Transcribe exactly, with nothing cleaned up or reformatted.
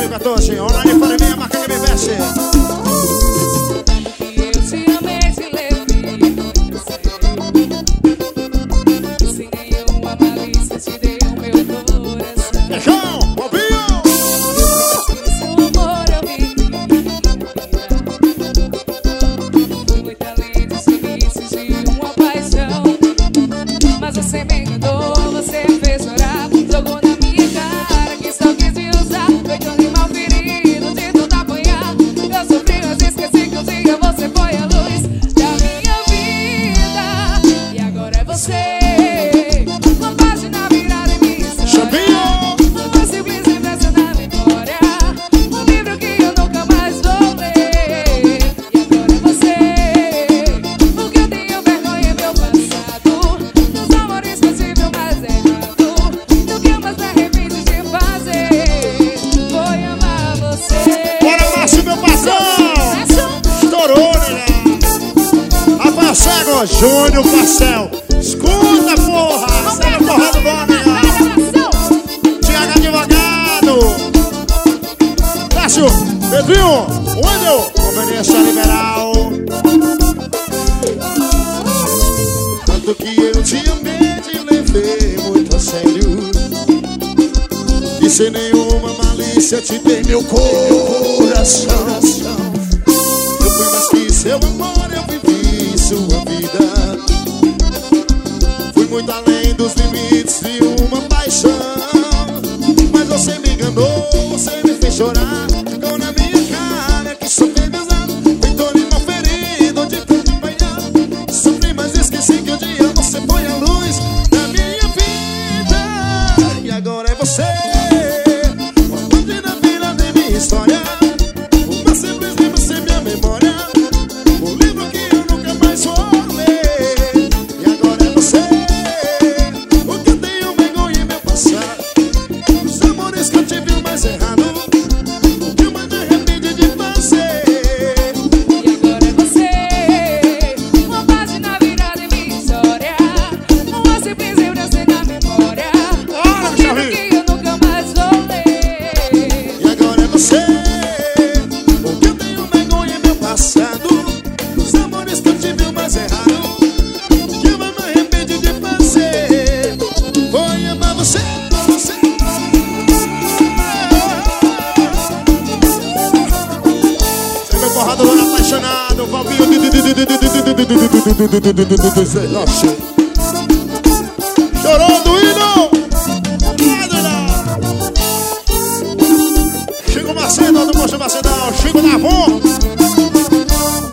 quatorze, online para mim, a marca que me veste. Eu te amei, te levei, sem nenhuma malícia te dei o meu coração. Beijão, Bobinho! Seu amor eu vivi, foi muito além dos limites de uma paixão. Mas você me enganou, você fez chorar, jogou na minha cara que só quis me usar. Feito um animal ferido de tanto apanhar. Eu sofri, mas esqueci que um dia você foi a luz da minha vida. E agora é você, uma página virada em minha história, uma simples lembrança na memória, um livro que eu nunca mais vou ler. E agora é você, o que eu tenho vergonha é meu passado, dos amores que eu tive o mais errado, do que eu mais me arrependo de fazer foi amar você. Bora, Márcio, meu patrão! Estourou, né? Rafael Cego, Júnior Pastel. Escuta, porra! Segue porra do bom, né? Tiago Advogado. Cássio, Pedrinho, Wendel, Conveniência Liberal. Tanto que eu te amei, te levei muito a sério, e sem nenhuma malícia te dei meu coração. Eu fui mais que seu amor, eu vivi sua vida. Fui muito além dos limites de uma paixão. Mas você me enganou, você me fez chorar, ficou na minha cara que só fez me usar. Feito animal ferido de tanto apanhar. Sofri, mas esqueci que um dia você foi a luz da minha vida. E agora é você, uma página virada em minha história, uma simples lembrança em minha memória, um livro que eu nunca mais vou ler. E agora é você, o que eu tenho vergonha em meu passado, os amores que eu tive o mais errado, o que eu mais me arrependo de fazer. E agora é você, uma página virada em minha história, uma simples lembrança na memória, Bora, um livro Xavi! que eu nunca mais vou ler. E agora é você, o que eu tenho vergonha em meu passado, os amores que eu tive o mais errado, o que eu mais me arrependo de fazer foi amar você, você. Você é meu porrada do apaixonado, Valvinho. Chorou do hino. Chico Macedo, do Posto Macedão, Chico Navon.